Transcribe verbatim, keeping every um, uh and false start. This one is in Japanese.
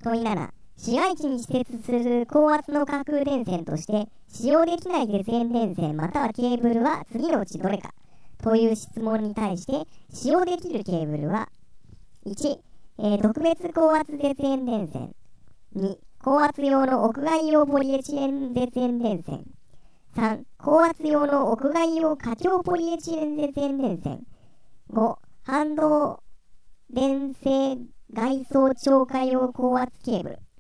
問いなな、市街地に施設する高圧の架空電線として使用できない絶縁電線またはケーブルは次のうちどれかという質問に対して使用できるケーブルはいち、えー、特別高圧絶縁電線、に、高圧用の屋外用ポリエチレン絶縁電線、さん、高圧用の屋外用過強ポリエチレン絶縁電線、ご、反動電性外装超過用高圧ケーブル。